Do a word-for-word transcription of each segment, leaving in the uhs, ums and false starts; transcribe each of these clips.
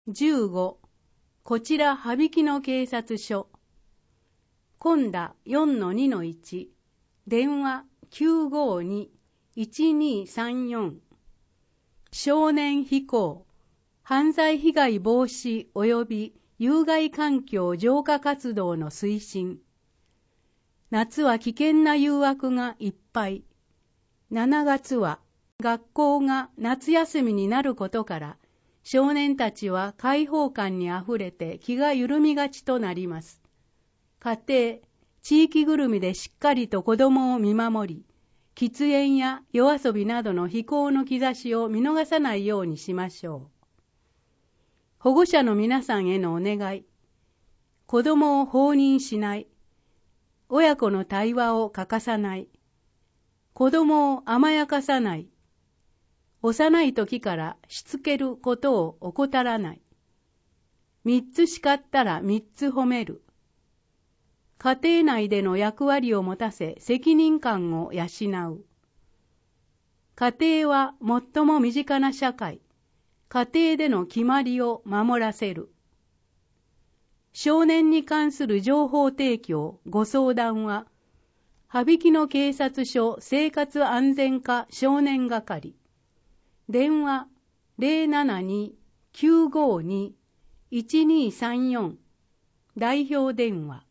じゅうご、こちら羽曳野警察署。今度 よんのにのいち、電話 きゅうごに いちにさんよん。少年非行、犯罪被害防止及び有害環境浄化活動の推進。夏は危険な誘惑がいっぱい。しちがつは学校が夏休みになることから、少年たちは開放感にあふれて気が緩みがちとなります。家庭、地域ぐるみでしっかりと子供を見守り、喫煙や夜遊びなどの非行の兆しを見逃さないようにしましょう。保護者の皆さんへのお願い。子供を放任しない。親子の対話を欠かさない。子供を甘やかさない。幼い時からしつけることを怠らない。三つ叱ったら三つ褒める。家庭内での役割を持たせ責任感を養う。家庭は最も身近な社会。家庭での決まりを守らせる。少年に関する情報提供、ご相談は、羽曳野警察署生活安全課少年係。電話 ゼロななに きゅうごに いちにさんよん。代表電話。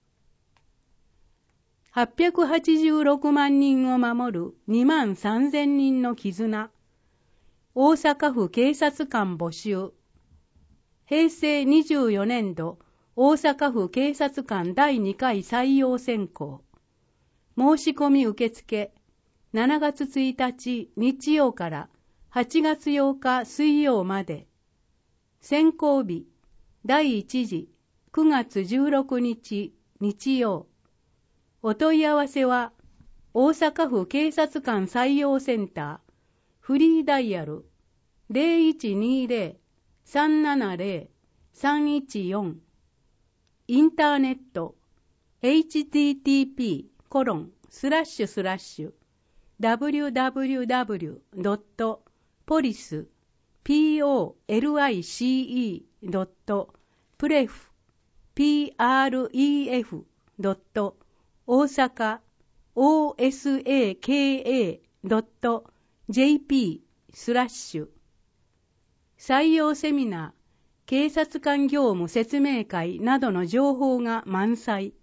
はっぴゃくはちじゅうろくまんにんを守るにまんさんぜんにんの絆。大阪府警察官募集。へいせいにじゅうよねんど大阪府警察官だいにかい採用選考。申し込み受付。しちがつついたち日曜からはちがつようか水曜まで。選考日だいいちじくがつじゅうろくにち日曜。お問い合わせは大阪府警察官採用センターフリーダイヤル ゼロいちにゼロ さんななゼロ さんいちよん。インターネット エイチティーティーピーコロンスラッシュスラッシュ ダブリューダブリューダブリュードットポリス ピーオーエルアイシーイー ドットプレフ ピーアールイーエフ ドット大阪 オーエスエーケーエー ドットジェーピー スラッシュ採用セミナー、警察官業務説明会などの情報が満載。